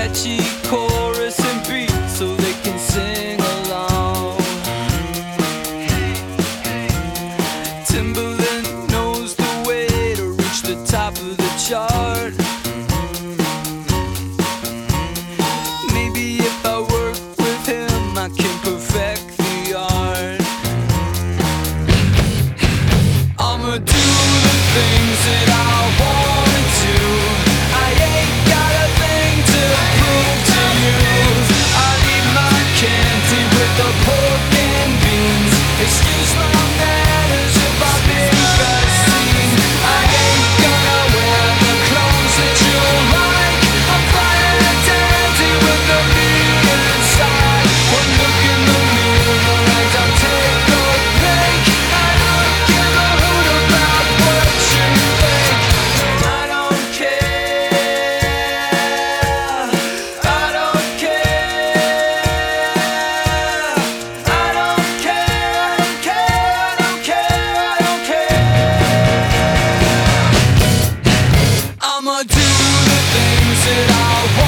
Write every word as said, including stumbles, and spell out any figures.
catchy chorus and beat so they can sing along. Timbaland knows the way to reach the top of the chart. Maybe if I work with him I can perfect the art. I'ma do the things that I wanna do. I ain't got a thing to prove to you. I'll eat my candy with the pork and beans. Excuse my manners if I make a scene. I ain't gonna wear the clothes that you like. I'm flying a dandy with the meat inside. One look in the mirror and I'll take a break. I don't give a hoot about what you think. I don't care. I don't care. I don't care. I don't care. I don't care. I don't care. I'ma do the things that I want.